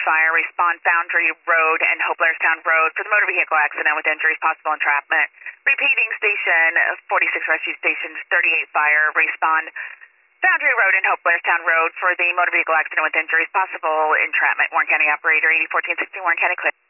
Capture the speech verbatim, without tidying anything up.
fire. Respond Foundry Road and Hope Blairstown Road for the motor vehicle accident with injuries, possible entrapment. Repeating station forty-six Rescue Station thirty-eight fire. Respond Foundry Road and Hope Blairstown Road for the motor vehicle accident with injuries, possible entrapment. Warren County operator eighty fourteen sixty, Warren County clear.